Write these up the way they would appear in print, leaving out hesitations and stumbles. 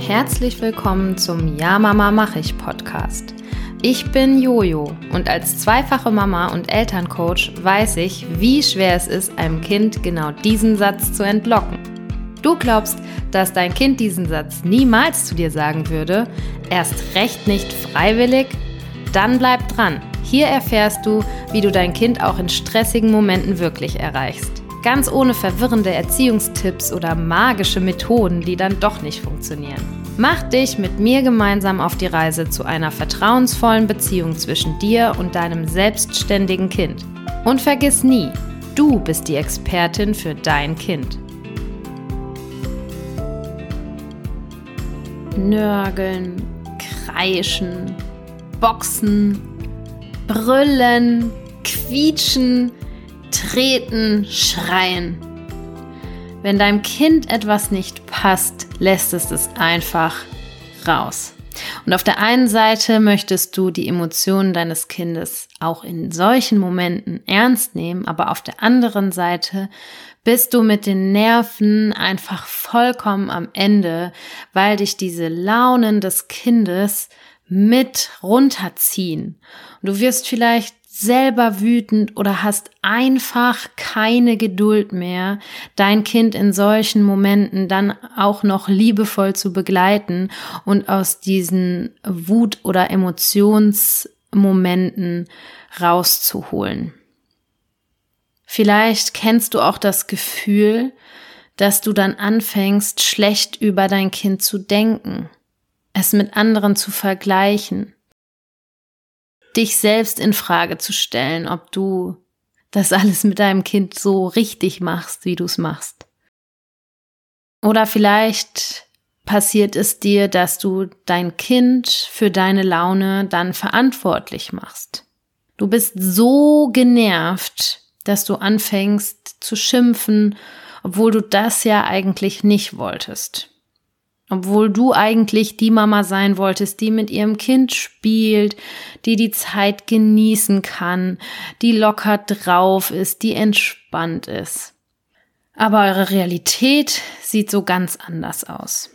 Herzlich willkommen zum Ja Mama mach ich Podcast. Ich bin Jojo und als zweifache Mama und Elterncoach weiß ich, wie schwer es ist, einem Kind genau diesen Satz zu entlocken. Du glaubst, dass dein Kind diesen Satz niemals zu dir sagen würde, erst recht nicht freiwillig? Dann bleib dran. Hier erfährst du, wie du dein Kind auch in stressigen Momenten wirklich erreichst. Ganz ohne verwirrende Erziehungstipps oder magische Methoden, die dann doch nicht funktionieren. Mach dich mit mir gemeinsam auf die Reise zu einer vertrauensvollen Beziehung zwischen dir und deinem selbstständigen Kind. Und vergiss nie, du bist die Expertin für dein Kind. Nörgeln, kreischen, boxen, brüllen, quietschen, treten, schreien. Wenn deinem Kind etwas nicht passt, lässt es einfach raus. Und auf der einen Seite möchtest du die Emotionen deines Kindes auch in solchen Momenten ernst nehmen, aber auf der anderen Seite bist du mit den Nerven einfach vollkommen am Ende, weil dich diese Launen des Kindes mit runterziehen. Und du wirst vielleicht selber wütend oder hast einfach keine Geduld mehr, dein Kind in solchen Momenten dann auch noch liebevoll zu begleiten und aus diesen Wut- oder Emotionsmomenten rauszuholen. Vielleicht kennst du auch das Gefühl, dass du dann anfängst, schlecht über dein Kind zu denken, es mit anderen zu vergleichen, dich selbst in Frage zu stellen, ob du das alles mit deinem Kind so richtig machst, wie du es machst. Oder vielleicht passiert es dir, dass du dein Kind für deine Laune dann verantwortlich machst. Du bist so genervt, dass du anfängst zu schimpfen, obwohl du das ja eigentlich nicht wolltest. Obwohl du eigentlich die Mama sein wolltest, die mit ihrem Kind spielt, die Zeit genießen kann, die locker drauf ist, die entspannt ist. Aber eure Realität sieht so ganz anders aus.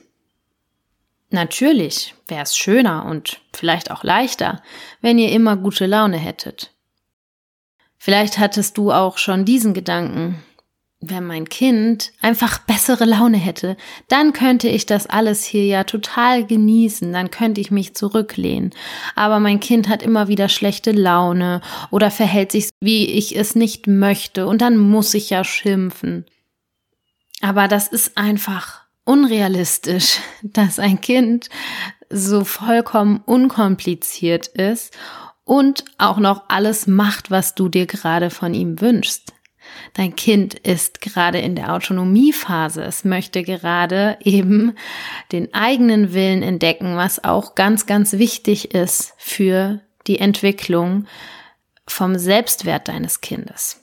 Natürlich wäre es schöner und vielleicht auch leichter, wenn ihr immer gute Laune hättet. Vielleicht hattest du auch schon diesen Gedanken: Wenn mein Kind einfach bessere Laune hätte, dann könnte ich das alles hier ja total genießen, dann könnte ich mich zurücklehnen. Aber mein Kind hat immer wieder schlechte Laune oder verhält sich, wie ich es nicht möchte, und dann muss ich ja schimpfen. Aber das ist einfach unrealistisch, dass ein Kind so vollkommen unkompliziert ist und auch noch alles macht, was du dir gerade von ihm wünschst. Dein Kind ist gerade in der Autonomiephase. Es möchte gerade eben den eigenen Willen entdecken, was auch ganz, ganz wichtig ist für die Entwicklung vom Selbstwert deines Kindes.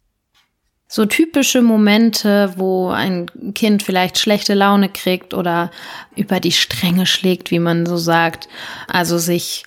So typische Momente, wo ein Kind vielleicht schlechte Laune kriegt oder über die Stränge schlägt, wie man so sagt, also sich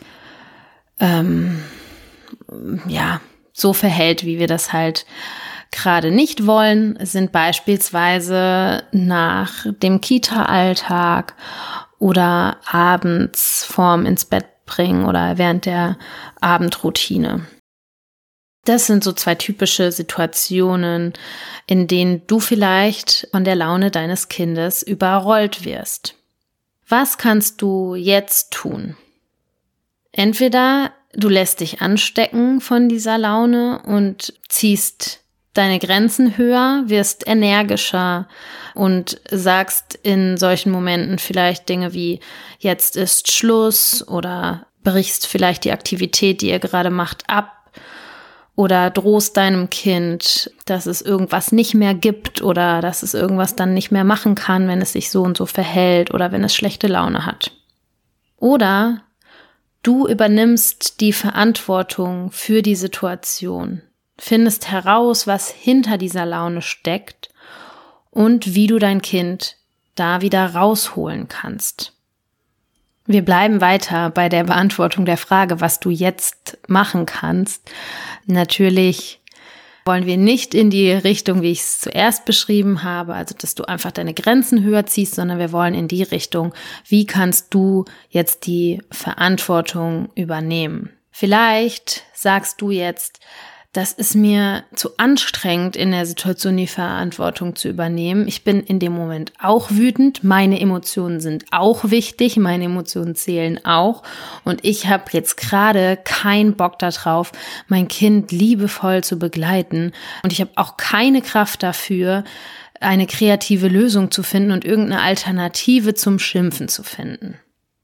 so verhält, wie wir das halt gerade nicht wollen, sind beispielsweise nach dem Kita-Alltag oder abends vorm ins Bett bringen oder während der Abendroutine. Das sind so zwei typische Situationen, in denen du vielleicht von der Laune deines Kindes überrollt wirst. Was kannst du jetzt tun? Entweder du lässt dich anstecken von dieser Laune und ziehst deine Grenzen höher, wirst energischer und sagst in solchen Momenten vielleicht Dinge wie: Jetzt ist Schluss, oder brichst vielleicht die Aktivität, die ihr gerade macht, ab, oder drohst deinem Kind, dass es irgendwas nicht mehr gibt oder dass es irgendwas dann nicht mehr machen kann, wenn es sich so und so verhält oder wenn es schlechte Laune hat. Oder du übernimmst die Verantwortung für die Situation, findest heraus, was hinter dieser Laune steckt und wie du dein Kind da wieder rausholen kannst. Wir bleiben weiter bei der Beantwortung der Frage, was du jetzt machen kannst. Natürlich wollen wir nicht in die Richtung, wie ich es zuerst beschrieben habe, also dass du einfach deine Grenzen höher ziehst, sondern wir wollen in die Richtung, wie kannst du jetzt die Verantwortung übernehmen? Vielleicht sagst du jetzt, das ist mir zu anstrengend, in der Situation die Verantwortung zu übernehmen. Ich bin in dem Moment auch wütend. Meine Emotionen sind auch wichtig. Meine Emotionen zählen auch. Und ich habe jetzt gerade keinen Bock darauf, mein Kind liebevoll zu begleiten. Und ich habe auch keine Kraft dafür, eine kreative Lösung zu finden und irgendeine Alternative zum Schimpfen zu finden.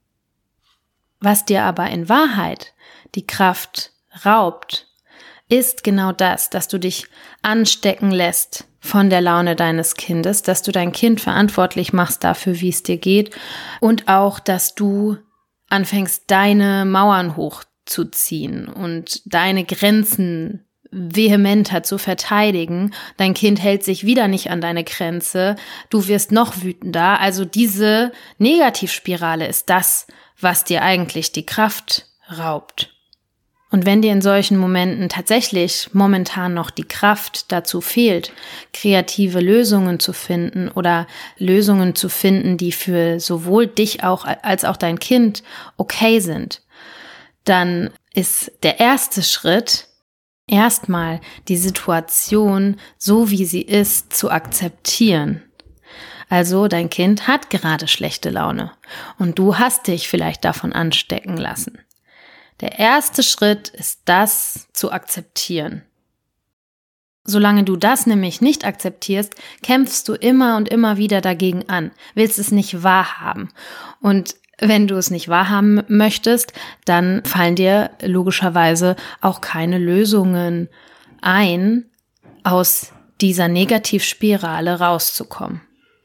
Was dir aber in Wahrheit die Kraft raubt, ist genau das, dass du dich anstecken lässt von der Laune deines Kindes, dass du dein Kind verantwortlich machst dafür, wie es dir geht und auch, dass du anfängst, deine Mauern hochzuziehen und deine Grenzen vehementer zu verteidigen. Dein Kind hält sich wieder nicht an deine Grenze, du wirst noch wütender. Also diese Negativspirale ist das, was dir eigentlich die Kraft raubt. Und wenn dir in solchen Momenten tatsächlich momentan noch die Kraft dazu fehlt, kreative Lösungen zu finden oder Lösungen zu finden, die für sowohl dich auch als auch dein Kind okay sind, dann ist der erste Schritt, erstmal die Situation, so wie sie ist, zu akzeptieren. Also dein Kind hat gerade schlechte Laune und du hast dich vielleicht davon anstecken lassen. Der erste Schritt ist, das zu akzeptieren. Solange du das nämlich nicht akzeptierst, kämpfst du immer und immer wieder dagegen an, willst es nicht wahrhaben. Und wenn du es nicht wahrhaben möchtest, dann fallen dir logischerweise auch keine Lösungen ein, aus dieser Negativspirale rauszukommen.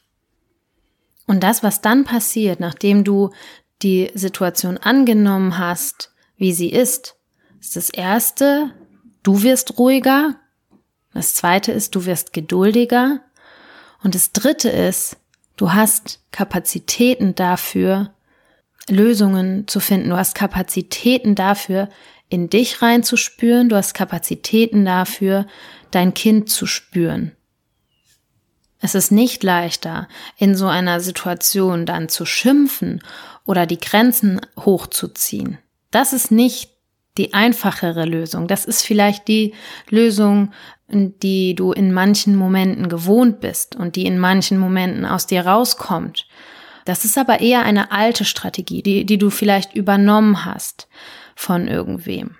Und das, was dann passiert, nachdem du die Situation angenommen hast, wie sie ist das erste, du wirst ruhiger. Das zweite ist, du wirst geduldiger. Und das dritte ist, du hast Kapazitäten dafür, Lösungen zu finden. Du hast Kapazitäten dafür, in dich reinzuspüren. Du hast Kapazitäten dafür, dein Kind zu spüren. Es ist nicht leichter, in so einer Situation dann zu schimpfen oder die Grenzen hochzuziehen. Das ist nicht die einfachere Lösung. Das ist vielleicht die Lösung, die du in manchen Momenten gewohnt bist und die in manchen Momenten aus dir rauskommt. Das ist aber eher eine alte Strategie, die du vielleicht übernommen hast von irgendwem.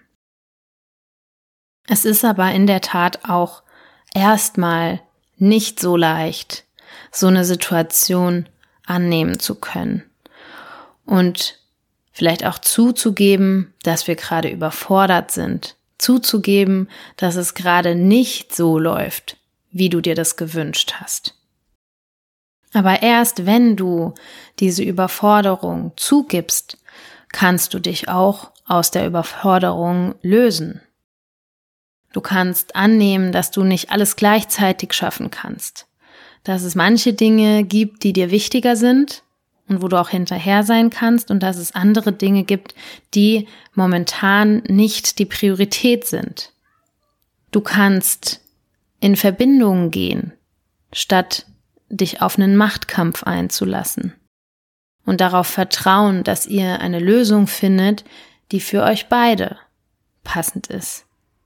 Es ist aber in der Tat auch erstmal nicht so leicht, so eine Situation annehmen zu können. Und vielleicht auch zuzugeben, dass wir gerade überfordert sind. Zuzugeben, dass es gerade nicht so läuft, wie du dir das gewünscht hast. Aber erst wenn du diese Überforderung zugibst, kannst du dich auch aus der Überforderung lösen. Du kannst annehmen, dass du nicht alles gleichzeitig schaffen kannst. Dass es manche Dinge gibt, die dir wichtiger sind und wo du auch hinterher sein kannst und dass es andere Dinge gibt, die momentan nicht die Priorität sind. Du kannst in Verbindungen gehen, statt dich auf einen Machtkampf einzulassen und darauf vertrauen, dass ihr eine Lösung findet, die für euch beide passend ist.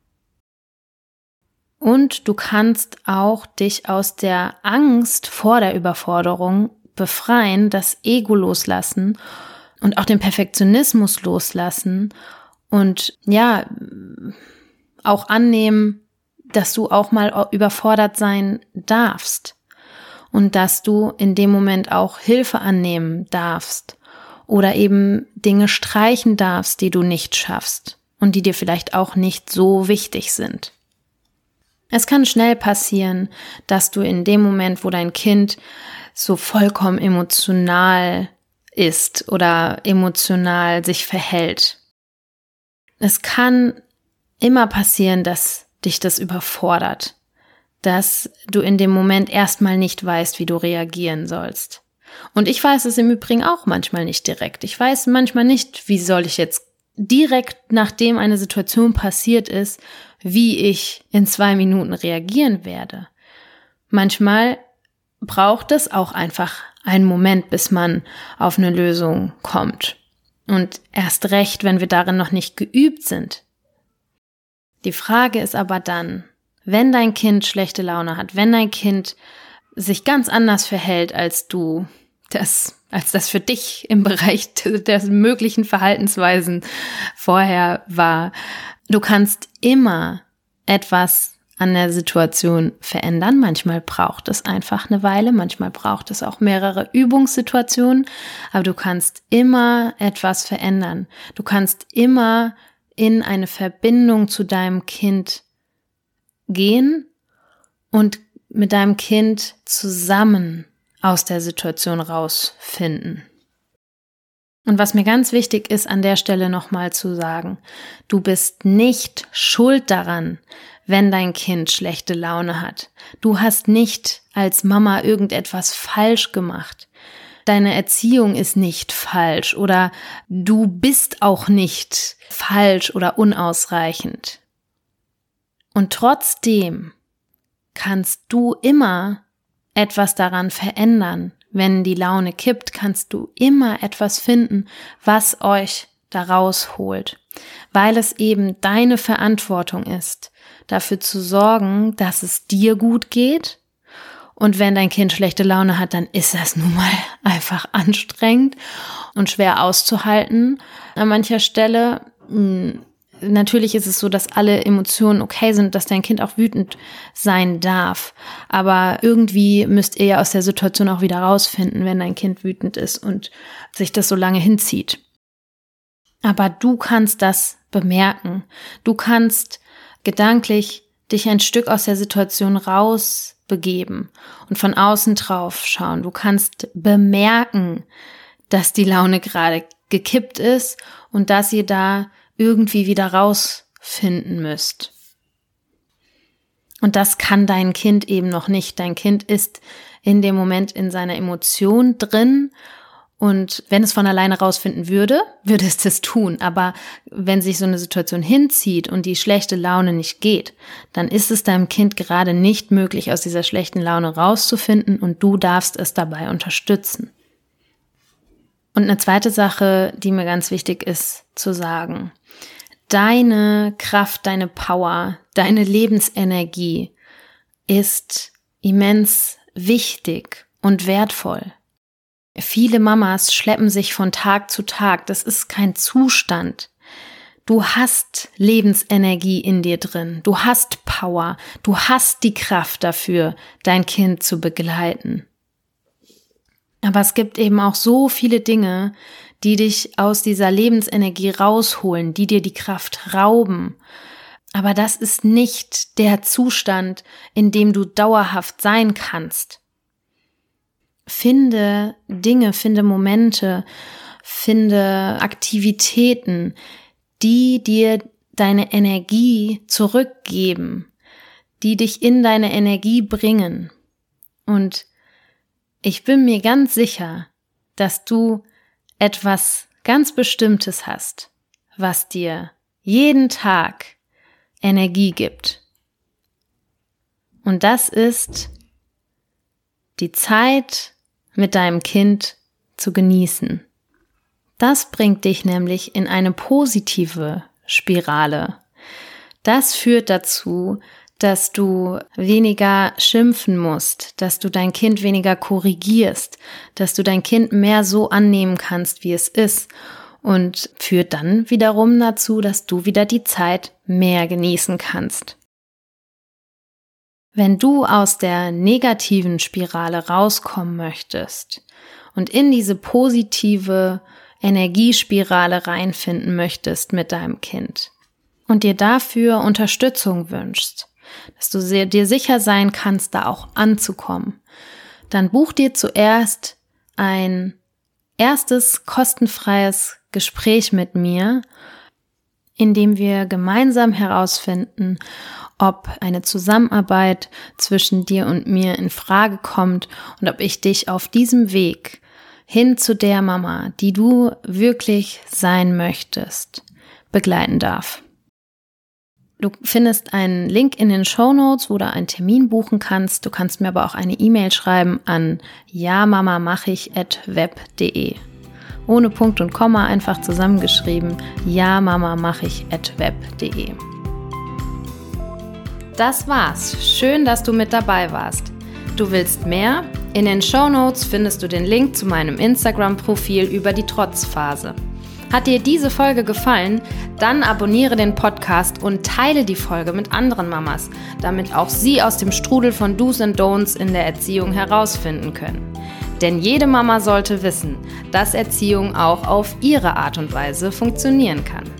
Und du kannst auch dich aus der Angst vor der Überforderung befreien, das Ego loslassen und auch den Perfektionismus loslassen und ja, auch annehmen, dass du auch mal überfordert sein darfst und dass du in dem Moment auch Hilfe annehmen darfst oder eben Dinge streichen darfst, die du nicht schaffst und die dir vielleicht auch nicht so wichtig sind. Es kann schnell passieren, dass du in dem Moment, wo dein Kind so vollkommen emotional ist oder emotional sich verhält. Es kann immer passieren, dass dich das überfordert, dass du in dem Moment erstmal nicht weißt, wie du reagieren sollst. Und ich weiß es im Übrigen auch manchmal nicht direkt. Ich weiß manchmal nicht, wie soll ich jetzt direkt, nachdem eine Situation passiert ist, wie ich in 2 Minuten reagieren werde. Manchmal braucht es auch einfach einen Moment, bis man auf eine Lösung kommt. Und erst recht, wenn wir darin noch nicht geübt sind. Die Frage ist aber dann, wenn dein Kind schlechte Laune hat, wenn dein Kind sich ganz anders verhält, als das für dich im Bereich der möglichen Verhaltensweisen vorher war, du kannst immer etwas an der Situation verändern. Manchmal braucht es einfach eine Weile, manchmal braucht es auch mehrere Übungssituationen, aber du kannst immer etwas verändern. Du kannst immer in eine Verbindung zu deinem Kind gehen und mit deinem Kind zusammen aus der Situation rausfinden. Und was mir ganz wichtig ist, an der Stelle nochmal zu sagen, du bist nicht schuld daran, wenn dein Kind schlechte Laune hat. Du hast nicht als Mama irgendetwas falsch gemacht. Deine Erziehung ist nicht falsch oder du bist auch nicht falsch oder unausreichend. Und trotzdem kannst du immer etwas daran verändern. Wenn die Laune kippt, kannst du immer etwas finden, was euch da rausholt, weil es eben deine Verantwortung ist, dafür zu sorgen, dass es dir gut geht. Und wenn dein Kind schlechte Laune hat, dann ist das nun mal einfach anstrengend und schwer auszuhalten an mancher Stelle. Natürlich ist es so, dass alle Emotionen okay sind, dass dein Kind auch wütend sein darf. Aber irgendwie müsst ihr ja aus der Situation auch wieder rausfinden, wenn dein Kind wütend ist und sich das so lange hinzieht. Aber du kannst das bemerken. Du kannst gedanklich dich ein Stück aus der Situation rausbegeben und von außen drauf schauen. Du kannst bemerken, dass die Laune gerade gekippt ist und dass ihr da irgendwie wieder rausfinden müsst. Und das kann dein Kind eben noch nicht. Dein Kind ist in dem Moment in seiner Emotion drin. Und wenn es von alleine rausfinden würde, würde es das tun. Aber wenn sich so eine Situation hinzieht und die schlechte Laune nicht geht, dann ist es deinem Kind gerade nicht möglich, aus dieser schlechten Laune rauszufinden und du darfst es dabei unterstützen. Und eine zweite Sache, die mir ganz wichtig ist zu sagen: Deine Kraft, deine Power, deine Lebensenergie ist immens wichtig und wertvoll. Viele Mamas schleppen sich von Tag zu Tag. Das ist kein Zustand. Du hast Lebensenergie in dir drin. Du hast Power. Du hast die Kraft dafür, dein Kind zu begleiten. Aber es gibt eben auch so viele Dinge, die dich aus dieser Lebensenergie rausholen, die dir die Kraft rauben. Aber das ist nicht der Zustand, in dem du dauerhaft sein kannst. Finde Dinge, finde Momente, finde Aktivitäten, die dir deine Energie zurückgeben, die dich in deine Energie bringen. Und ich bin mir ganz sicher, dass du etwas ganz Bestimmtes hast, was dir jeden Tag Energie gibt. Und das ist die Zeit mit deinem Kind zu genießen. Das bringt dich nämlich in eine positive Spirale. Das führt dazu, dass du weniger schimpfen musst, dass du dein Kind weniger korrigierst, dass du dein Kind mehr so annehmen kannst, wie es ist, und führt dann wiederum dazu, dass du wieder die Zeit mehr genießen kannst. Wenn du aus der negativen Spirale rauskommen möchtest und in diese positive Energiespirale reinfinden möchtest mit deinem Kind und dir dafür Unterstützung wünschst, dass du dir sicher sein kannst, da auch anzukommen, dann buch dir zuerst ein erstes kostenfreies Gespräch mit mir, in dem wir gemeinsam herausfinden, ob eine Zusammenarbeit zwischen dir und mir in Frage kommt und ob ich dich auf diesem Weg hin zu der Mama, die du wirklich sein möchtest, begleiten darf. Du findest einen Link in den Shownotes, wo du einen Termin buchen kannst. Du kannst mir aber auch eine E-Mail schreiben an jamamamachich@web.de. Ohne Punkt und Komma, einfach zusammengeschrieben, jamamamachich@web.de. Das war's. Schön, dass du mit dabei warst. Du willst mehr? In den Shownotes findest du den Link zu meinem Instagram-Profil über die Trotzphase. Hat dir diese Folge gefallen? Dann abonniere den Podcast und teile die Folge mit anderen Mamas, damit auch sie aus dem Strudel von Do's und Don'ts in der Erziehung herausfinden können. Denn jede Mama sollte wissen, dass Erziehung auch auf ihre Art und Weise funktionieren kann.